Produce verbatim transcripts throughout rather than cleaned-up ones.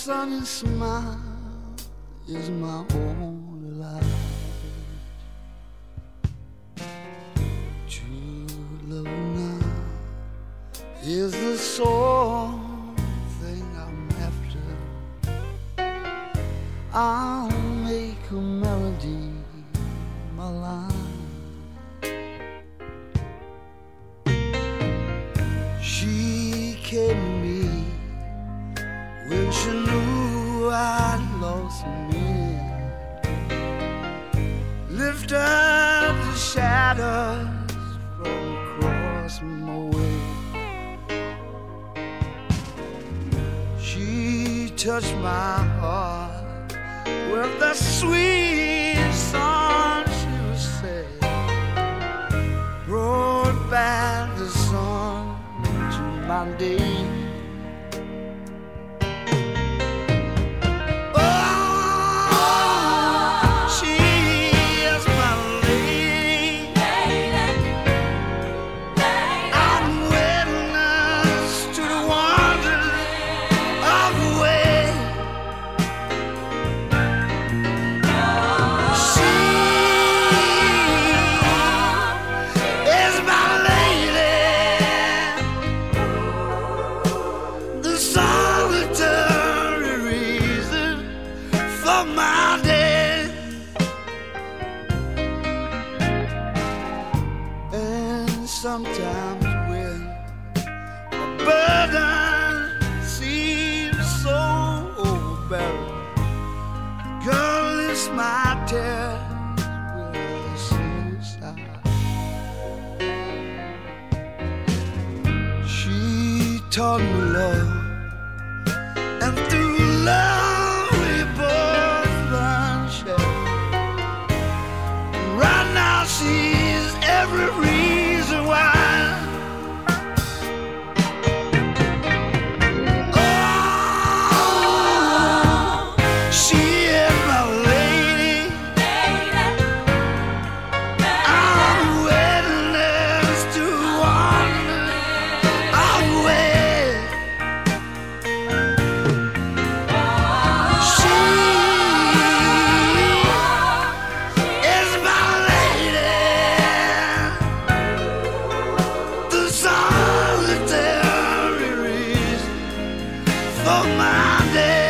sunny smile is my only life. True love now is the sole thing I'm after. I'll make a melody my line. She came to me when she knew I'd lost me. Lift up the shadows from across my way. She touched my heart with the sweet song she would say. Brought back the sun to my day. My day. And sometimes when a burden seems so overbearing, girl, it's my tears with a single sigh. She taught me love, and through love she's every reason why. Oh, she is my lady. I'm witness to one of way. She is my for my day.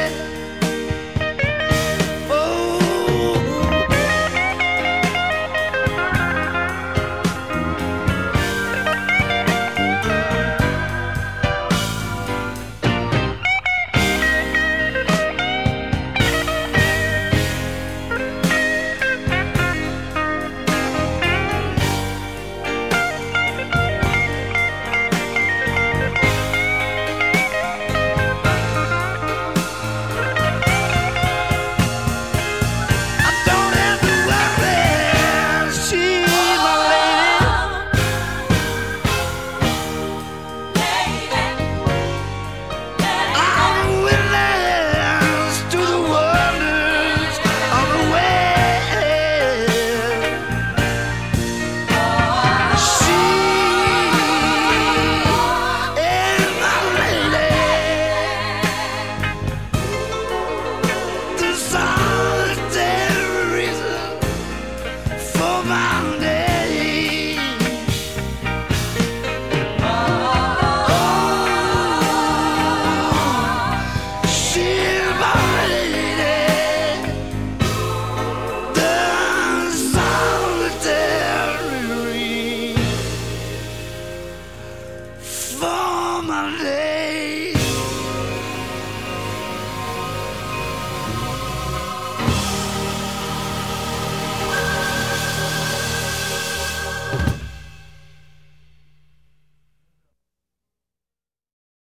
For my day.